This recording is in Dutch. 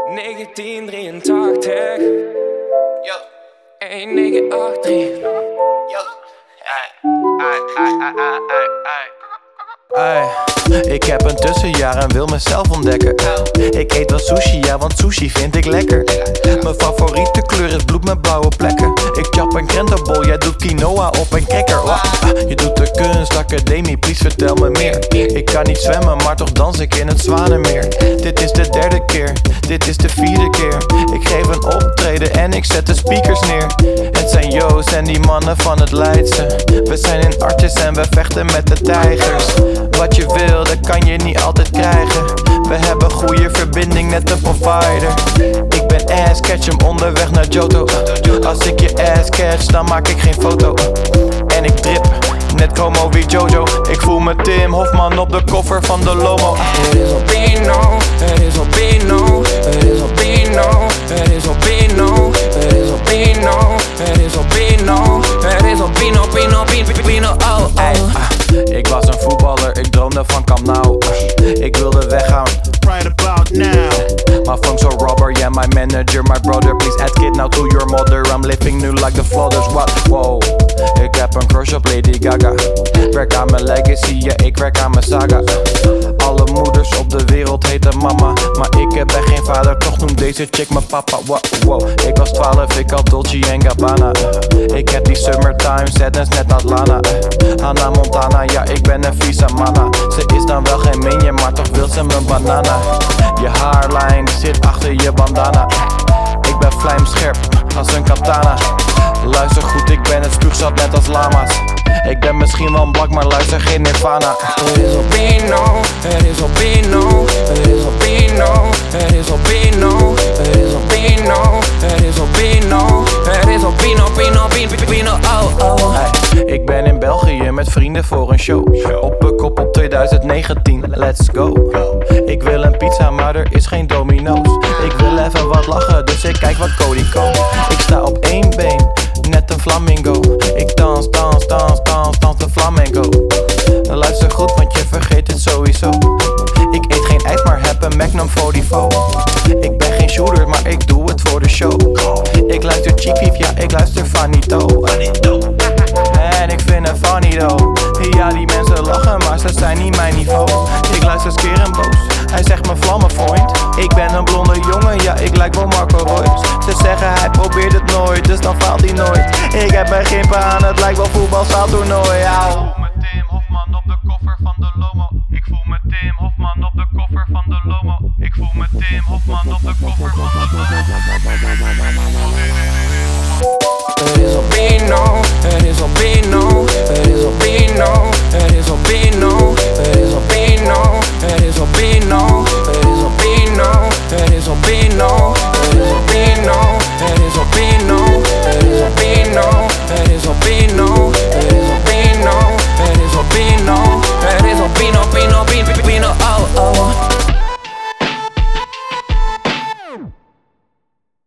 1983. Yo. 1983. Yo. Ik heb een tussenjaar en wil mezelf ontdekken. Ik eet wel sushi, ja, want sushi vind ik lekker. Mijn favoriete kleur is bloed met blauwe plekken. Ik chap een krentenbol, jij doet quinoa op een cracker. Je doet de kunstacademie, please vertel me meer. Ik kan niet zwemmen, maar toch dans ik in het Zwanenmeer. Dit is de derde keer, dit is de vierde keer. Ik geef een optreden en ik zet de speakers neer. Het zijn Joost en die mannen van het Leidse. We zijn in Artjes en we vechten met de tijgers. Wat je wil, dat kan je niet altijd krijgen. We hebben goede verbinding, net een provider. Ik ben ass, catch hem onderweg naar Johto. Als ik je ass catch, dan maak ik geen foto. En ik drip, net como wie Jojo. Ik voel me Tim Hofman op de koffer van de Lomo. Het is albino, het is albino, het is albino, het is albino, het is albino, het is albino, het is albino, pino, pino, oh, oh. Ik was een voetballer, ik droomde van Camp Nou. Ik wilde weggaan, right about now. maar vang zo robber, yeah, my manager, my brother. Please add kid now to your mother. I'm living nu like the flooders, what, wow. Ik heb een crush op Lady Gaga. Werk aan mijn legacy, ja, ik werk aan mijn saga. Alle moeders op de wereld heten mama, maar ik ben geen vader, toch noem deze chick mijn papa. Wow. Ik was 12, ik had Dolce & Gabbana. Ik heb die summertime sadness net als Lana. Hannah Montana, ja, ik ben een visa manna. Ze is dan wel geen minion, maar toch wil ze mijn banana. Je haarlijn die zit achter je bandana. Ik ben vlijmscherp als een katana. Luister goed, ik ben het spuugzat net als lama's. Ik ben misschien wel een blak, maar luister geen Nirvana. Het is albino, het is albino, het is albino, het is albino, het is albino, het is albino, het is albino, pino, oh, oh. Ik ben in België met vrienden voor een show. Op Pukkelpop op 2019, let's go. Ik wil een pizza, maar er is geen Domino's. Ik wil even wat lachen, dus ik kijk wat Cody koopt. Ik sta op één been, net een flamingo. Ik dans de flamenco. Luister goed, want je vergeet het sowieso. Ik eet geen ijs, maar heb een Magnum 44. Ik ben geen shooter, maar ik doe het voor de show. Ik luister Chief Keef, ja, ik luister Fanito. En ik vind het funny though. Ja, die mensen lachen, maar ze zijn niet mijn niveau. Ik luister Skeer en Boos, hij zegt me vlammenvriend. Ik ben een blonde jongen, ja, ik lijk wel Marco Reus. Ze zeggen hij probeert het nooit, dus dan faalt hij nooit. Ik heb mijn gimpen aan, het lijkt wel voetbalzaaltoernooi. Ik voel me Tim Hofman op de koffer van de Lomo. Ik voel me Tim Hofman op de koffer van de Lomo. Ik voel me Tim Hofman op de koffer van de Lomo. Het is albino, het is albino, het is albino, het is albino, het is albino, het is albino, het is albino, het is albino.